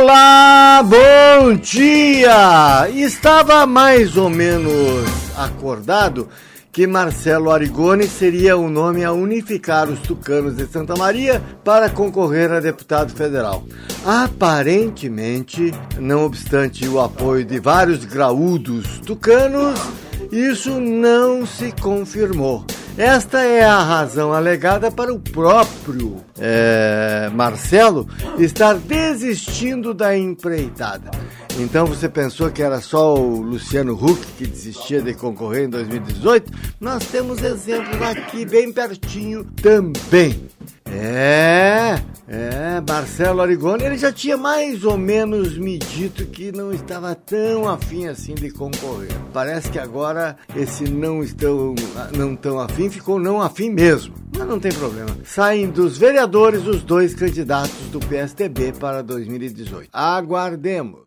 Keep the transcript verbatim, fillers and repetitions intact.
Olá, bom dia! Estava mais ou menos acordado que Marcelo Arrigoni seria o nome a unificar os tucanos de Santa Maria para concorrer a deputado federal. Aparentemente, não obstante o apoio de vários graúdos tucanos, isso não se confirmou. Esta é a razão alegada para o próprio é, Marcelo estar desistindo da empreitada. Então você pensou que era só o Luciano Huck que desistia de concorrer em dois mil e dezoito? Nós temos exemplos aqui bem pertinho também. É, é, Marcelo Arrigoni, ele já tinha mais ou menos me dito que não estava tão afim assim de concorrer. Parece que agora esse não estão, não tão afim ficou não afim mesmo. Mas não tem problema. Saem dos vereadores os dois candidatos do P S D B para dois mil e dezoito. Aguardemos.